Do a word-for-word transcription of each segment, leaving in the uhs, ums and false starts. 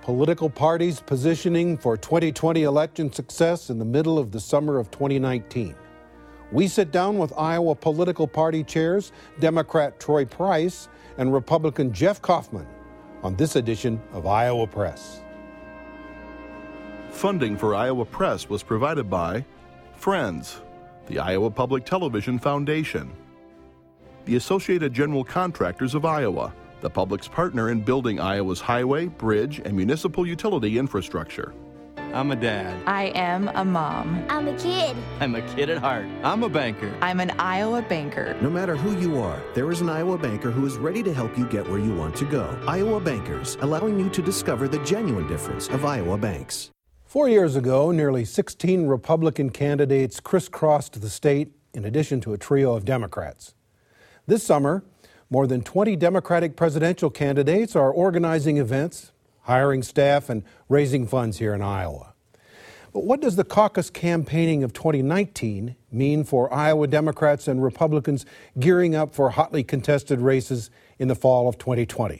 political parties positioning for twenty twenty election success in the middle of the summer of twenty nineteen. We sit down with Iowa political party chairs, Democrat Troy Price and Republican Jeff Kaufman, on this edition of Iowa Press. Funding for Iowa Press was provided by Friends, the Iowa Public Television Foundation, the Associated General Contractors of Iowa, the public's partner in building Iowa's highway, bridge, and municipal utility infrastructure. I'm a dad. I am a mom. I'm a kid. I'm a kid at heart. I'm a banker. I'm an Iowa banker. No matter who you are, there is an Iowa banker who is ready to help you get where you want to go. Iowa Bankers, allowing you to discover the genuine difference of Iowa banks. Four years ago, nearly sixteen Republican candidates crisscrossed the state in addition to a trio of Democrats. This summer, more than twenty Democratic presidential candidates are organizing events, hiring staff, and raising funds here in Iowa. But what does the caucus campaigning of twenty nineteen mean for Iowa Democrats and Republicans gearing up for hotly contested races in the fall of twenty twenty?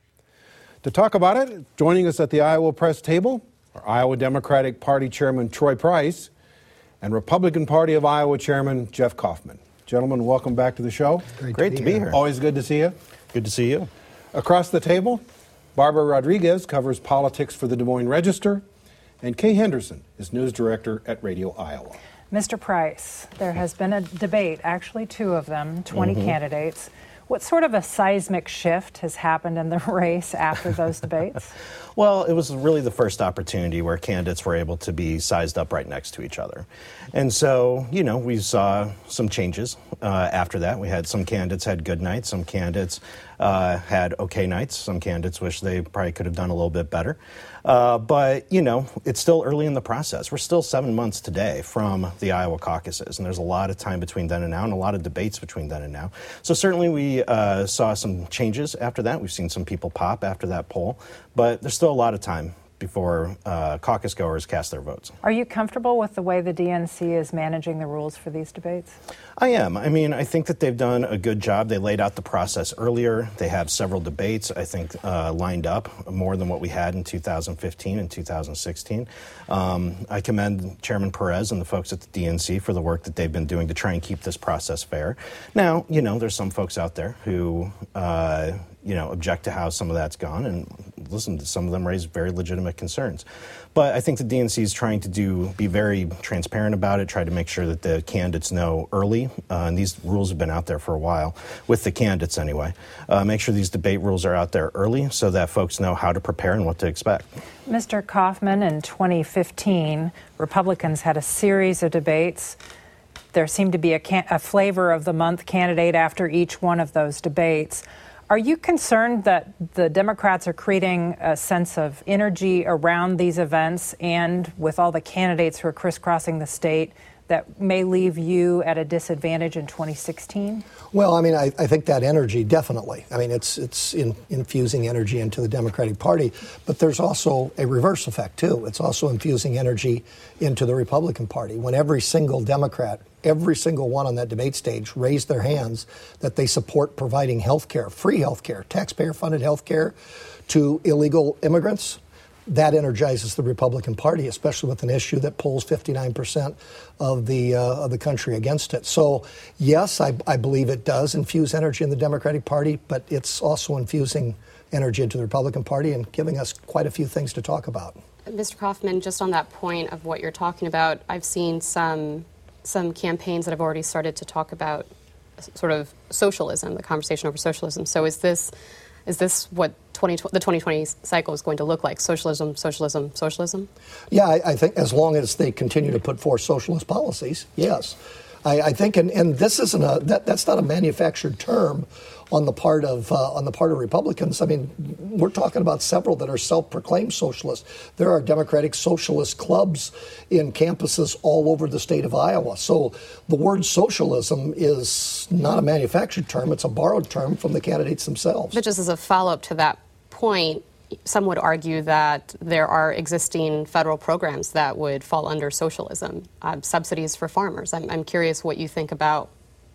To talk about it, joining us at the Iowa Press table are Iowa Democratic Party Chairman Troy Price and Republican Party of Iowa Chairman Jeff Kaufman. Gentlemen, welcome back to the show. Great, Great to, be, to be here. here. Always good to see you. Good to see you. Across the table, Barbara Rodriguez covers politics for the Des Moines Register, and Kay Henderson is news director at Radio Iowa. Mister Price, there has been a debate, actually two of them, twenty mm-hmm. candidates. What sort of a seismic shift has happened in the race after those debates? Well, it was really the first opportunity where candidates were able to be sized up right next to each other. And so, you know, we saw some changes uh, after that. We had some candidates had good nights, some candidates uh, had okay nights, some candidates wish they probably could have done a little bit better. Uh, but, you know, it's still early in the process. We're still seven months today from the Iowa caucuses, and there's a lot of time between then and now and a lot of debates between then and now. So certainly we uh, saw some changes after that. We've seen some people pop after that poll, but there's still a lot of time before uh, caucus goers cast their votes. Are you comfortable with the way the D N C is managing the rules for these debates? I am. I mean, I think that they've done a good job. They laid out the process earlier. They have several debates, I think, uh, lined up, more than what we had in two thousand fifteen and two thousand sixteen. Um, I commend Chairman Perez and the folks at the D N C for the work that they've been doing to try and keep this process fair. Now, you know, there's some folks out there who, uh, you know, object to how some of that's gone, and listen, some of them raise very legitimate concerns. But I think the D N C is trying to do be very transparent about it, try to make sure that the candidates know early, uh, and these rules have been out there for a while, with the candidates anyway. Uh, make sure these debate rules are out there early so that folks know how to prepare and what to expect. Mister Kaufman, in twenty fifteen, Republicans had a series of debates. There seemed to be a, can- a flavor of the month candidate after each one of those debates. Are you concerned that the Democrats are creating a sense of energy around these events and with all the candidates who are crisscrossing the state that may leave you at a disadvantage in twenty sixteen? Well, I mean, I, I think that energy, definitely. I mean, it's it's in, infusing energy into the Democratic Party, but there's also a reverse effect, too. It's also infusing energy into the Republican Party. When every single Democrat, every single one on that debate stage raised their hands that they support providing health care, free health care, taxpayer-funded health care to illegal immigrants, that energizes the Republican Party, especially with an issue that polls fifty-nine percent of the uh, of the country against it. So, yes, I, I believe it does infuse energy in the Democratic Party, but it's also infusing energy into the Republican Party and giving us quite a few things to talk about. Mister Kaufman, just on that point of what you're talking about, I've seen some some campaigns that have already started to talk about sort of socialism, the conversation over socialism. So is this is this what twenty, the twenty twenty cycle is going to look like? Socialism, socialism, socialism? Yeah, I, I think as long as they continue to put forth socialist policies, yes. I, I think, and, and this isn't a that, that's not a manufactured term on the part of uh, on the part of Republicans. I mean, we're talking about several that are self-proclaimed socialists. There are Democratic socialist clubs in campuses all over the state of Iowa. So the word socialism is not a manufactured term; it's a borrowed term from the candidates themselves. But just as a follow-up to that point, some would argue that there are existing federal programs that would fall under socialism, uh, subsidies for farmers. I'm, I'm curious what you think about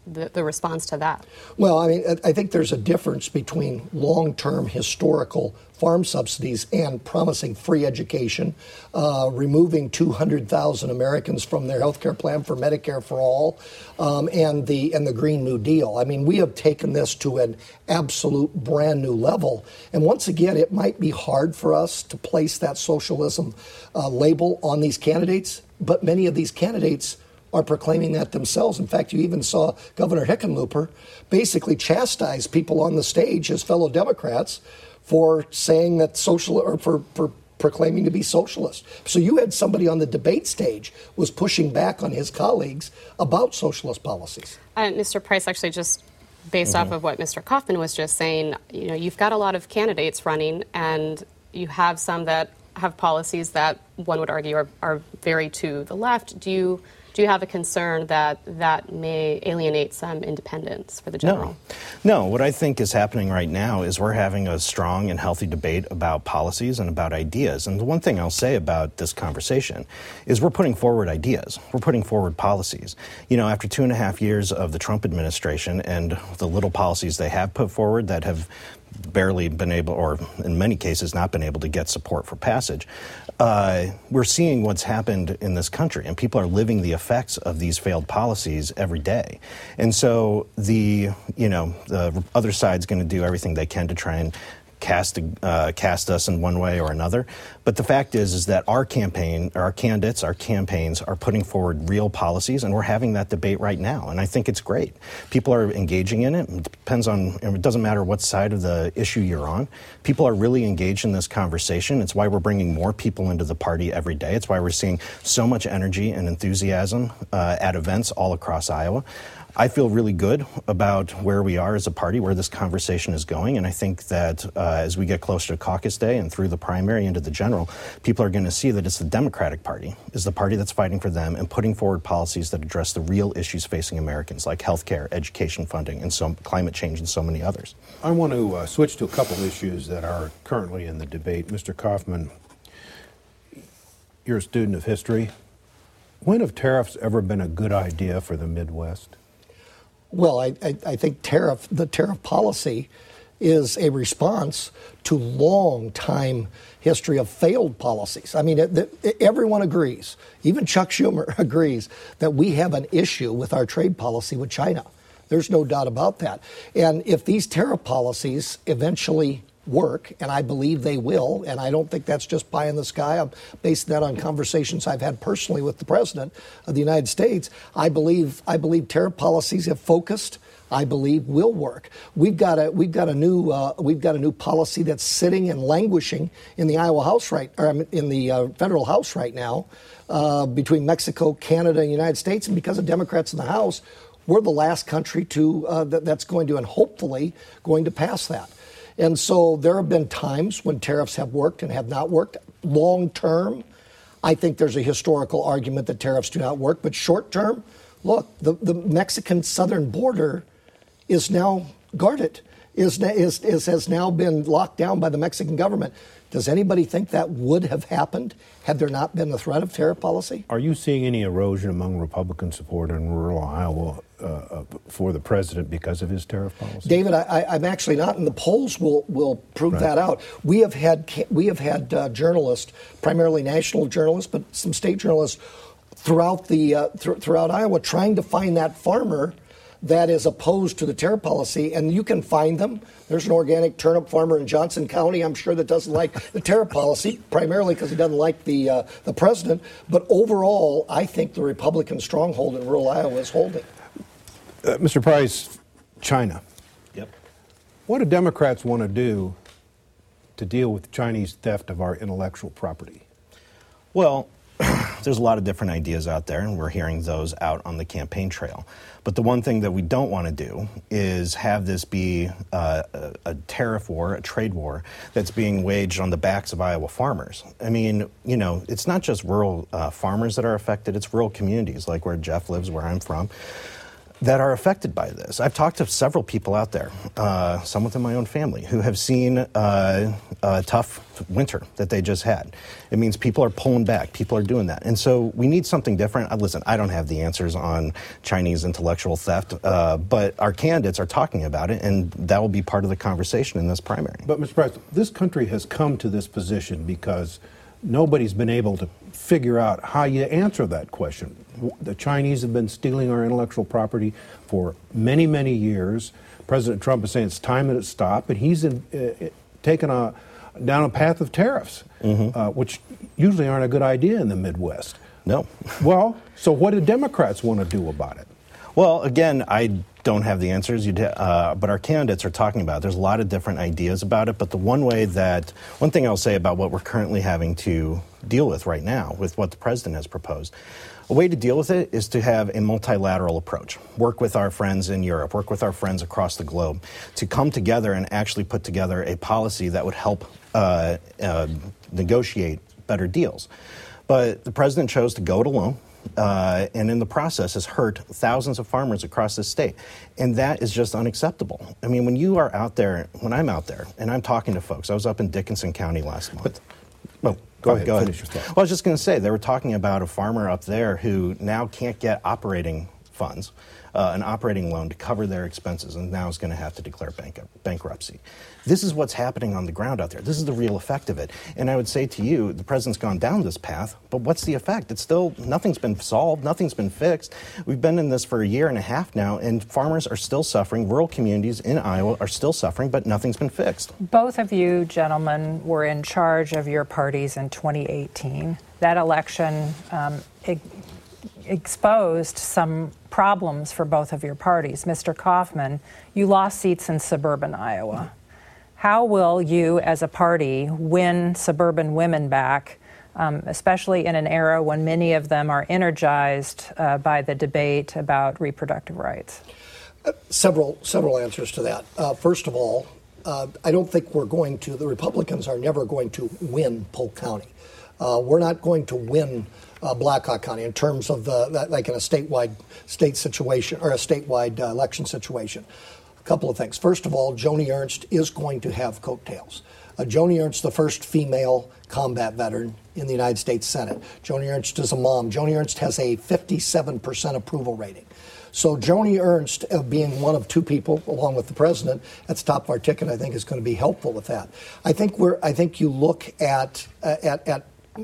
the, the response to that? Well, I mean, I think there's a difference between long-term historical farm subsidies and promising free education, uh, removing two hundred thousand Americans from their health care plan for Medicare for all, um, and the and the Green New Deal. I mean, we have taken this to an absolute brand new level. And once again, it might be hard for us to place that socialism uh, label on these candidates, but many of these candidates are proclaiming that themselves. In fact, you even saw Governor Hickenlooper basically chastise people on the stage, his fellow Democrats, for saying that social or for, for proclaiming to be socialist. So you had somebody on the debate stage was pushing back on his colleagues about socialist policies. Uh, Mister Price, actually, just based mm-hmm. off of what Mister Kaufman was just saying, you know, you've got a lot of candidates running, and you have some that have policies that one would argue are, are very to the left. Do you Do you have a concern that that may alienate some independents for the general? No. No, what I think is happening right now is we're having a strong and healthy debate about policies and about ideas. And the one thing I'll say about this conversation is we're putting forward ideas. We're putting forward policies. You know, after two and a half years of the Trump administration and the little policies they have put forward that have barely been able, or in many cases not been able to get support for passage, uh, we're seeing what's happened in this country, and people are living the effects of these failed policies every day. And so the, you know, the other side's going to do everything they can to try and cast uh, cast us in one way or another. But the fact is, is that our campaign, our candidates, our campaigns are putting forward real policies, and we're having that debate right now. And I think it's great. People are engaging in it. It depends on, it doesn't matter what side of the issue you're on. People are really engaged in this conversation. It's why we're bringing more people into the party every day. It's why we're seeing so much energy and enthusiasm uh, at events all across Iowa. I feel really good about where we are as a party, where this conversation is going, and I think that uh, as we get closer to caucus day and through the primary into the general, people are going to see that it's the Democratic Party is the party that's fighting for them and putting forward policies that address the real issues facing Americans, like health care, education funding, and so climate change, and so many others. I want to uh, switch to a couple issues that are currently in the debate. Mister Kaufman, you're a student of history. When have tariffs ever been a good idea for the Midwest? Well, I, I, I think tariff the tariff policy is a response to long time history of failed policies. I mean, it, it, everyone agrees, even Chuck Schumer agrees, that we have an issue with our trade policy with China. There's no doubt about that. And if these tariff policies eventually work, and I believe they will, and I don't think that's just pie in the sky. I'm basing that on conversations I've had personally with the President of the United States. I believe I believe tariff policies have focused, I believe will work. We've got a we've got a new uh, we've got a new policy that's sitting and languishing in the Iowa House right or in the uh, federal House right now uh, between Mexico, Canada, and the United States, and because of Democrats in the House, we're the last country to uh, that, that's going to and hopefully going to pass that. And so there have been times when tariffs have worked and have not worked. Long term, I think there's a historical argument that tariffs do not work. But short term, look, the, the Mexican southern border is now guarded, is, is, is has now been locked down by the Mexican government. Does anybody think that would have happened had there not been the threat of tariff policy? Are you seeing any erosion among Republican support in rural Iowa uh, for the president because of his tariff policy? David, I, I, I'm actually not, and the polls will will prove right. that out. We have had we have had uh, journalists, primarily national journalists, but some state journalists throughout the uh, th- throughout Iowa, trying to find that farmer that is opposed to the tariff policy, and you can find them. There's an organic turnip farmer in Johnson County, I'm sure, that doesn't like the tariff policy, primarily because he doesn't like the uh, the president. But overall, I think the Republican stronghold in rural Iowa is holding. Uh, Mister Price, China. Yep. What do Democrats want to do to deal with Chinese theft of our intellectual property? Well, there's a lot of different ideas out there, and we're hearing those out on the campaign trail. But the one thing that we don't want to do is have this be uh, a, a tariff war, a trade war that's being waged on the backs of Iowa farmers. I mean, you know, it's not just rural uh, farmers that are affected, it's rural communities like where Jeff lives, where I'm from. that are affected by this. I've talked to several people out there, uh, some within my own family, who have seen uh, a tough winter that they just had. It means people are pulling back. People are doing that. And so we need something different. Uh, listen, I don't have the answers on Chinese intellectual theft, uh, but our candidates are talking about it, and that will be part of the conversation in this primary. But, Mister President, this country has come to this position because nobody's been able to figure out how you answer that question. The Chinese have been stealing our intellectual property for many, many years. President Trump is saying it's time that it stop, and he's in, uh, taken a, down a path of tariffs, mm-hmm. uh, which usually aren't a good idea in the Midwest. No. Well, so what do Democrats want to do about it? Well, again, I don't have the answers, You'd, uh, but our candidates are talking about it. There's a lot of different ideas about it, but the one way that, one thing I'll say about what we're currently having to deal with right now, with what the president has proposed, a way to deal with it is to have a multilateral approach. Work with our friends in Europe, work with our friends across the globe to come together and actually put together a policy that would help uh, uh, negotiate better deals. But the president chose to go it alone. Uh, and in the process has hurt thousands of farmers across the state. And that is just unacceptable. I mean, when you are out there, when I'm out there and I'm talking to folks, I was up in Dickinson County last month. But, well, go, go ahead, go ahead. Finish your thought. Well, I was just going to say, they were talking about a farmer up there who now can't get operating funds, uh, an operating loan to cover their expenses, and now is going to have to declare bank- bankruptcy. This is what's happening on the ground out there. This is the real effect of it. And I would say to you, the president's gone down this path, but what's the effect? It's still, nothing's been solved, nothing's been fixed. We've been in this for a year and a half now, and farmers are still suffering. Rural communities in Iowa are still suffering, but nothing's been fixed. Both of you gentlemen were in charge of your parties in twenty eighteen. That election um, e- exposed some problems for both of your parties. Mister Kaufman, you lost seats in suburban Iowa. How will you, as a party, win suburban women back, um, especially in an era when many of them are energized uh, by the debate about reproductive rights? Uh, several several answers to that. Uh, first of all, uh, I don't think we're going to, the Republicans are never going to win Polk County. Uh, we're not going to win uh, Blackhawk County in terms of the, that, like in a statewide state situation or a statewide uh, election situation. A couple of things. First of all, Joni Ernst is going to have coattails. Uh, Joni Ernst, the first female combat veteran in the United States Senate. Joni Ernst is a mom. Joni Ernst has a fifty-seven percent approval rating. So Joni Ernst, uh, being one of two people, along with the president, at the top of our ticket, I think is going to be helpful with that. I think we're. I think you look at uh, at at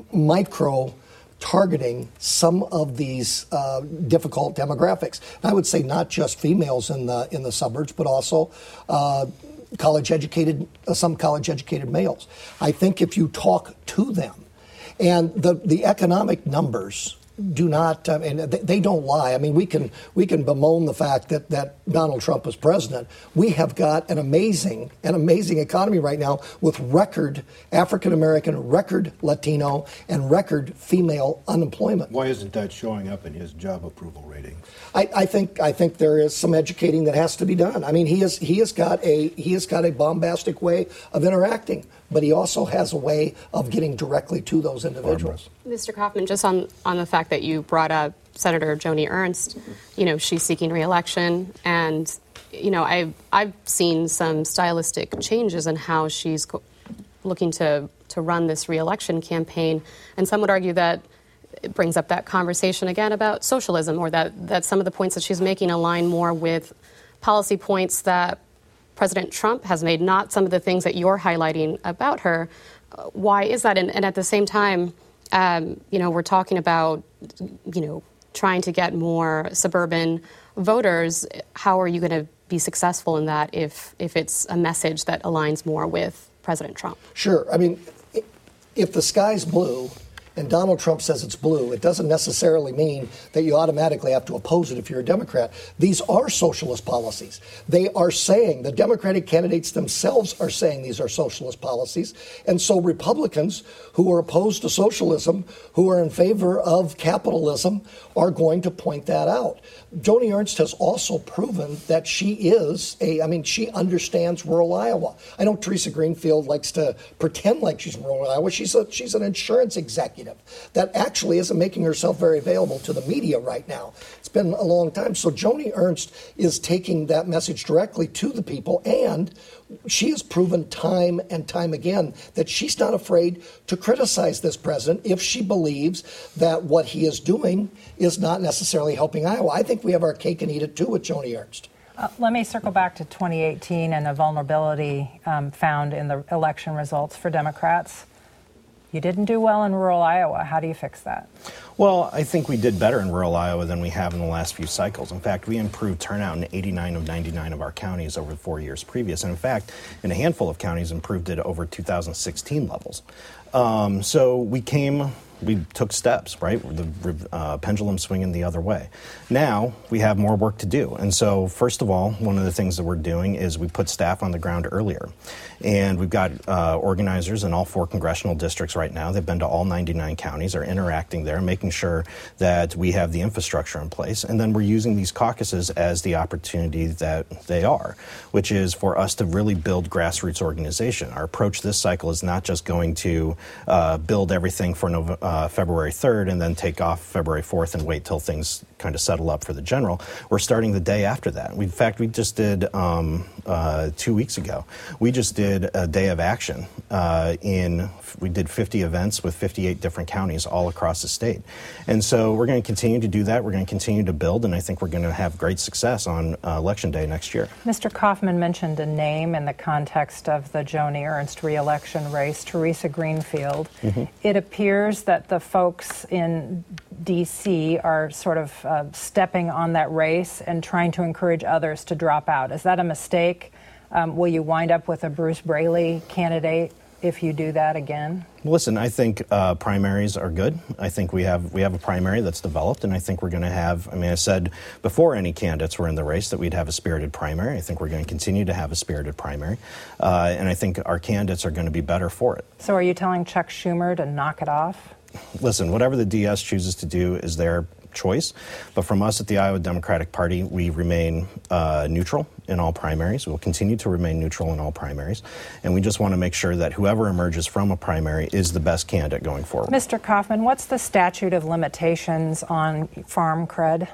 micro targeting some of these uh, difficult demographics. And I would say not just females in the in the suburbs, but also uh, college-educated, uh, some college-educated males. I think if you talk to them, and the the economic numbers do not, I mean, they, they don't lie. I mean, we can we can bemoan the fact that, that Donald Trump is president. We have got an amazing, an amazing economy right now with record African-American, record Latino, and record female unemployment. Why isn't that showing up in his job approval ratings? I, I think I think there is some educating that has to be done. I mean, he has he has got a he has got a bombastic way of interacting, but he also has a way of getting directly to those individuals. Mister Kaufman, just on, on the fact that you brought up Senator Joni Ernst, you know, she's seeking re-election, and, you know, I've, I've seen some stylistic changes in how she's co- looking to, to run this re-election campaign, and some would argue that it brings up that conversation again about socialism, or that, that some of the points that she's making align more with policy points that President Trump has made, not some of the things that you're highlighting about her. Uh, why is that? And, and at the same time, um, you know, we're talking about, you know, trying to get more suburban voters. How are you going to be successful in that if if it's a message that aligns more with President Trump? Sure. I mean, if the sky's blue and Donald Trump says it's blue, it doesn't necessarily mean that you automatically have to oppose it if you're a Democrat. These are socialist policies. They are saying, the Democratic candidates themselves are saying these are socialist policies. And so Republicans who are opposed to socialism, who are in favor of capitalism, are going to point that out. Joni Ernst has also proven that she is a, I mean, she understands rural Iowa. I know Teresa Greenfield likes to pretend like she's from rural Iowa. She's a, she's an insurance executive. executive that actually isn't making herself very available to the media right now. It's been a long time. So Joni Ernst is taking that message directly to the people, and she has proven time and time again that she's not afraid to criticize this president if she believes that what he is doing is not necessarily helping Iowa. I think we have our cake and eat it too with Joni Ernst. Uh, let me circle back to twenty eighteen and a vulnerability um, found in the election results for Democrats. You didn't do well in rural Iowa. How do you fix that? Well, I think we did better in rural Iowa than we have in the last few cycles. In fact, we improved turnout in eighty-nine of ninety-nine of our counties over the four years previous. And in fact, in a handful of counties, improved it over two thousand sixteen levels. Um, so we came... We took steps, right? The uh, pendulum swinging the other way. Now we have more work to do. And so, first of all, one of the things that we're doing is we put staff on the ground earlier. And we've got uh, organizers in all four congressional districts right now. They've been to all ninety-nine counties, are interacting there, making sure that we have the infrastructure in place. And then we're using these caucuses as the opportunity that they are, which is for us to really build grassroots organization. Our approach this cycle is not just going to uh, build everything for November. Uh, February third and then take off February fourth and wait till things kind of settle up for the general. We're starting the day after that. We, in fact, we just did um, uh, two weeks ago. We just did a day of action uh, in. We did fifty events with fifty-eight different counties all across the state, and so we're going to continue to do that. We're going to continue to build, and I think we're going to have great success on uh, Election Day next year. Mister Kaufman mentioned a name in the context of the Joni Ernst re-election race, Teresa Greenfield. Mm-hmm. It appears that the folks in D C are sort of uh, stepping on that race and trying to encourage others to drop out. Is that a mistake? Um, will you wind up with a Bruce Braley candidate if you do that again? Listen, I think uh, primaries are good. I think we have we have a primary that's developed, and I think we're going to have, I mean, I said before any candidates were in the race that we'd have a spirited primary. I think we're going to continue to have a spirited primary, uh, and I think our candidates are going to be better for it. So are you telling Chuck Schumer to knock it off? Listen, whatever the D S chooses to do is their choice. But from us at the Iowa Democratic Party, we remain uh, neutral in all primaries. We'll continue to remain neutral in all primaries. And we just want to make sure that whoever emerges from a primary is the best candidate going forward. Mister Kaufman, what's the statute of limitations on farm cred?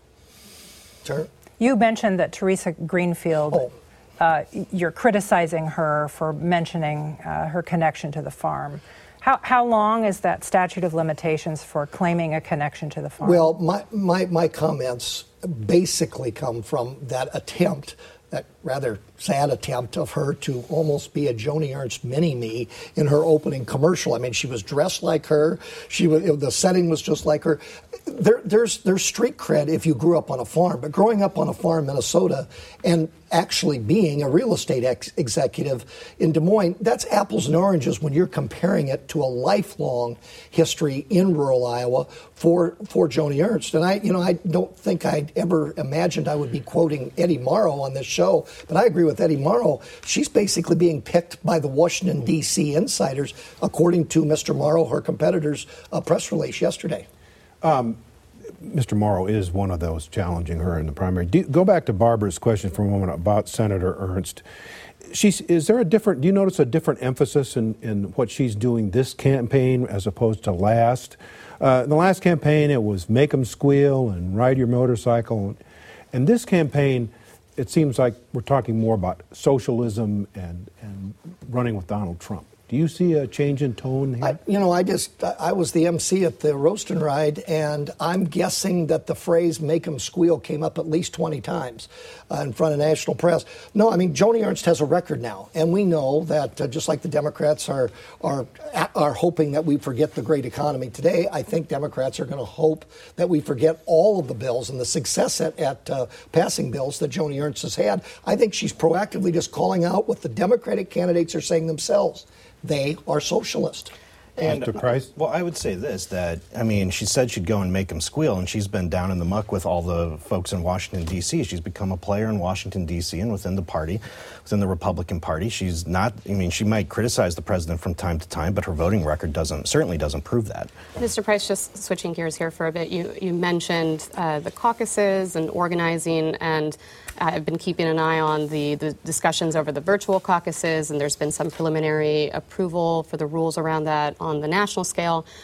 Sure. You mentioned that Teresa Greenfield, oh. uh, you're criticizing her for mentioning uh, her connection to the farm. How, how long is that statute of limitations for claiming a connection to the farm? Well, my, my, my comments basically come from that attempt, that rather sad attempt of her to almost be a Joni Ernst mini-me in her opening commercial. I mean, she was dressed like her. She was, the setting was just like her. There, there's, there's street cred if you grew up on a farm, but growing up on a farm in Minnesota and actually being a real estate ex- executive in Des Moines, that's apples and oranges when you're comparing it to a lifelong history in rural Iowa for for Joni Ernst. And I, you know, I don't think I'd ever imagined I would be quoting Eddie Morrow on this show, but I agree with Eddie Morrow. She's basically being picked by the Washington, D C insiders, according to Mister Morrow, her competitor's uh, press release yesterday. Um, Mister Morrow is one of those challenging her in the primary. Do, go back to Barbara's question for a moment about Senator Ernst. She's, is there a different, do you notice a different emphasis in, in what she's doing this campaign as opposed to last? Uh, in the last campaign, it was make 'em squeal and ride your motorcycle. And this campaign, it seems like we're talking more about socialism and, and running with Donald Trump. Do you see a change in tone here? I, you know, I just, I was the M C at the Roast and Ride, and I'm guessing that the phrase make 'em squeal came up at least twenty times uh, in front of national press. No, I mean, Joni Ernst has a record now, and we know that uh, just like the Democrats are, are, are hoping that we forget the great economy today, I think Democrats are going to hope that we forget all of the bills and the success at, at uh, passing bills that Joni Ernst has had. I think she's proactively just calling out what the Democratic candidates are saying themselves. They are socialist. And, Mister Price? Well, I would say this, that, I mean, she said she'd go and make them squeal, and she's been down in the muck with all the folks in Washington, D C She's become a player in Washington, D C and within the party, within the Republican Party. She's not, I mean, she might criticize the president from time to time, but her voting record doesn't, certainly doesn't prove that. Mister Price, just switching gears here for a bit, you, you mentioned uh, the caucuses and organizing, and I've been keeping an eye on the, the discussions over the virtual caucuses, and there's been some preliminary approval for the rules around that on the national scale.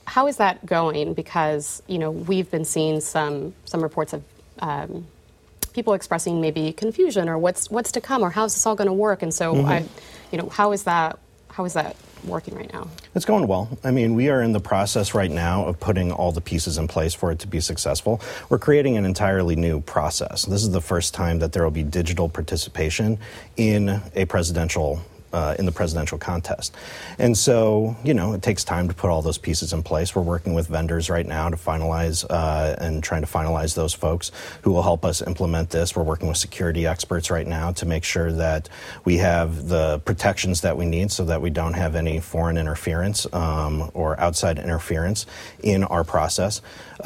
how is that going? Because, you know, we've been seeing some some reports of um, people expressing maybe confusion or what's what's to come or how's this all going to work? And so, mm-hmm. I, you know, how is that how is that working right now? It's going well. I mean, we are in the process right now of putting all the pieces in place for it to be successful. We're creating an entirely new process. This is the first time that there will be digital participation in a presidential Uh, in the presidential contest. And so, you know, it takes time to put all those pieces in place. We're working with vendors right now to finalize uh, and trying to finalize those folks who will help us implement this. We're working with security experts right now to make sure that we have the protections that we need so that we don't have any foreign interference um, or outside interference in our process.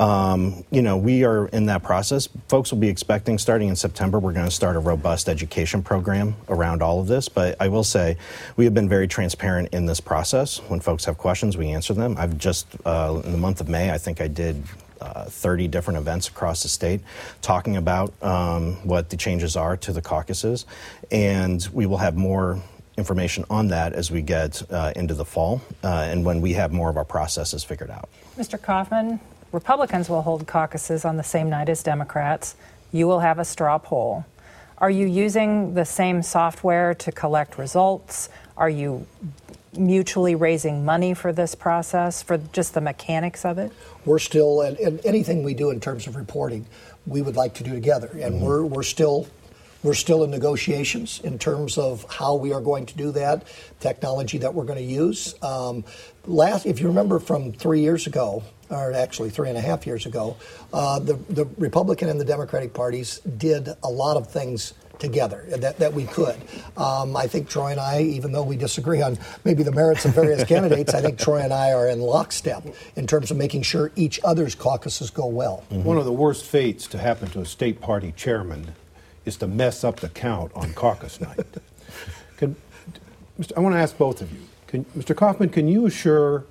Um, you know, we are in that process. Folks will be expecting, starting in September, we're going to start a robust education program around all of this. But I will say, we have been very transparent in this process. When folks have questions, we answer them. I've just, uh, in the month of May, I think I did uh, thirty different events across the state talking about um, what the changes are to the caucuses. And we will have more information on that as we get uh, into the fall uh, and when we have more of our processes figured out. Mister Kaufman, Republicans will hold caucuses on the same night as Democrats. You will have a straw poll. Are you using the same software to collect results? Are you mutually raising money for this process, for just the mechanics of it? We're still, and, and anything we do in terms of reporting, we would like to do together. And mm-hmm. we're we're still we're still in negotiations in terms of how we are going to do that, technology that we're going to use. Um, last, if you remember from three years ago, or actually three and a half years ago, uh, the, the Republican and the Democratic parties did a lot of things together that, that we could. Um, I think Troy and I, even though we disagree on maybe the merits of various candidates, I think Troy and I are in lockstep in terms of making sure each other's caucuses go well. Mm-hmm. One of the worst fates to happen to a state party chairman is to mess up the count on caucus night. Can, Mister I want to ask both of you. Can, Mister Kaufman, can you assure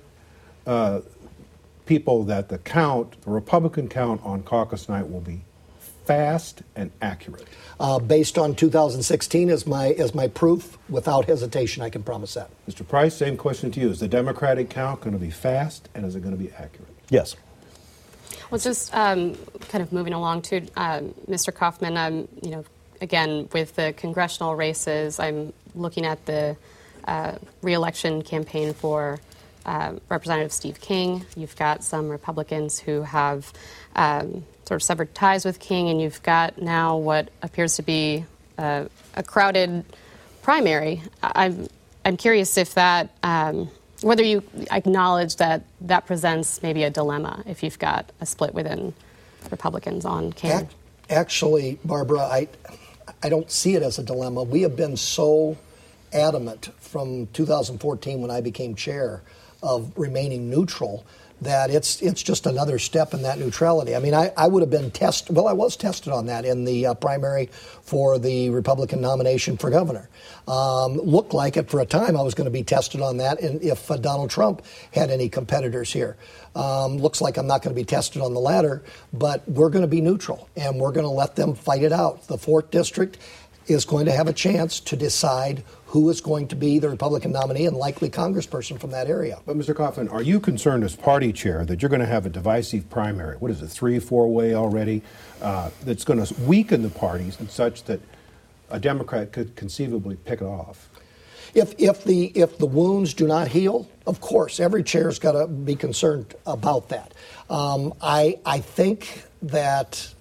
uh, people that the count, the Republican count on caucus night will be fast and accurate? Uh, based on two thousand sixteen as my as my proof, without hesitation, I can promise that. Mister Price, same question to you. Is the Democratic count going to be fast, and is it going to be accurate? Yes. Well, just um, kind of moving along to um, Mister Kaufman, um, you know, again, with the congressional races, I'm looking at the uh, re-election campaign for uh, Representative Steve King. You've got some Republicans who have um, sort of severed ties with King, and you've got now what appears to be uh, a crowded primary. I'm I'm curious if that, um, whether you acknowledge that that presents maybe a dilemma if you've got a split within Republicans on King. Actually, Barbara, I I don't see it as a dilemma. We have been so adamant from two thousand fourteen when I became chair of remaining neutral that it's it's just another step in that neutrality. I mean, I, I would have been tested, well, I was tested on that in the uh, primary for the Republican nomination for governor. Um, looked like it for a time I was going to be tested on that and if uh, Donald Trump had any competitors here. Um, looks like I'm not going to be tested on the latter, but we're going to be neutral and we're going to let them fight it out. The fourth District is going to have a chance to decide who is going to be the Republican nominee and likely congressperson from that area. But, Mister Kaufman, are you concerned as party chair that you're going to have a divisive primary? What is it, three, four-way already, uh, that's going to weaken the parties and such that a Democrat could conceivably pick it off? If if the if the wounds do not heal, of course, every chair's got to be concerned about that. Um, I I think that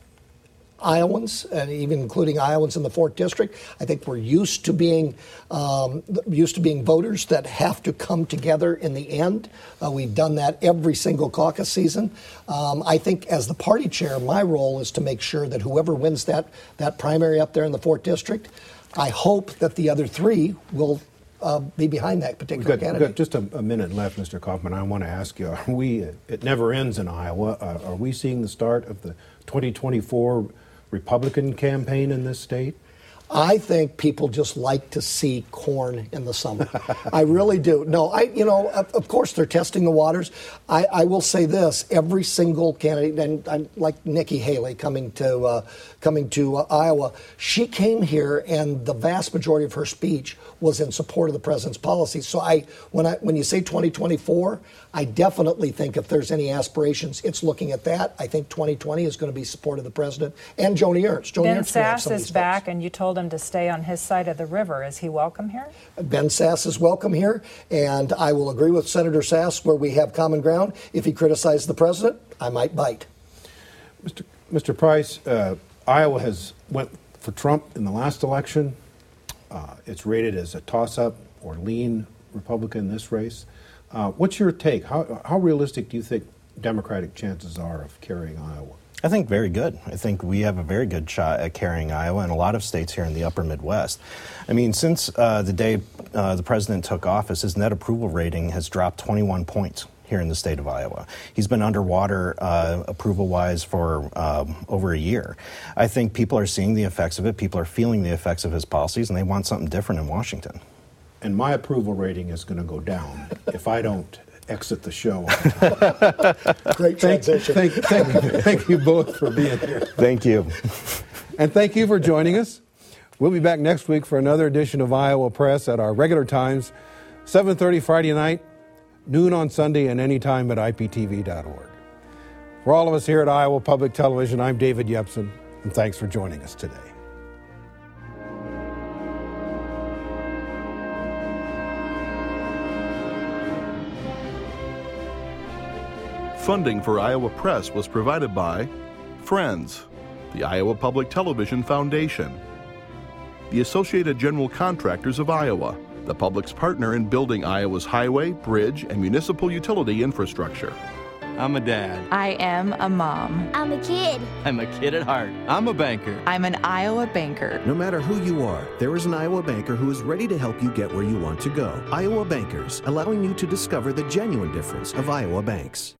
Iowans, and even including Iowans in the fourth District, I think we're used to being um, used to being voters that have to come together in the end. Uh, we've done that every single caucus season. Um, I think as the party chair, my role is to make sure that whoever wins that that primary up there in the fourth District, I hope that the other three will uh, be behind that particular we've got, candidate. We've got just a, a minute left, Mister Kaufman. I want to ask you: Are we? It never ends in Iowa. Uh, are we seeing the start of the twenty twenty-four Republican campaign in this state? I think people just like to see corn in the summer. I really do. No, I, you know, of, of course they're testing the waters. I, I will say this: every single candidate, and I'm like Nikki Haley coming to uh, coming to uh, Iowa, she came here, and the vast majority of her speech was in support of the president's policies. So I, when I, when you say twenty twenty-four, I definitely think if there's any aspirations, it's looking at that. I think twenty twenty is going to be support of the president and Joni Ernst. Joni Ben Ernst may have Sass some of is these back, folks. and you told him to stay on his side of the river. Is he welcome here? Ben Sass is welcome here, and I will agree with Senator Sass where we have common ground. If he criticizes the president, I might bite. Mister Mister Price, uh, Iowa has went for Trump in the last election. Uh, it's rated as a toss-up or lean Republican in this race. Uh, what's your take? How, how realistic do you think Democratic chances are of carrying Iowa? I think very good. I think we have a very good shot at carrying Iowa and a lot of states here in the upper Midwest. I mean, since uh, the day uh, the president took office, his net approval rating has dropped twenty-one points here in the state of Iowa. He's been underwater uh, approval-wise for um, over a year. I think people are seeing the effects of it. People are feeling the effects of his policies, and they want something different in Washington. And my approval rating is going to go down if I don't exit the show. Great transition. Thank, thank, thank, thank you both for being here. Thank you. And thank you for joining us. We'll be back next week for another edition of Iowa Press at our regular times, seven thirty Friday night, noon on Sunday, and anytime at I P T V dot org. For all of us here at Iowa Public Television, I'm David Yepsen, and thanks for joining us today. Funding for Iowa Press was provided by Friends, the Iowa Public Television Foundation, the Associated General Contractors of Iowa, the public's partner in building Iowa's highway, bridge, and municipal utility infrastructure. I'm a dad. I am a mom. I'm a kid. I'm a kid at heart. I'm a banker. I'm an Iowa banker. No matter who you are, there is an Iowa banker who is ready to help you get where you want to go. Iowa Bankers, allowing you to discover the genuine difference of Iowa banks.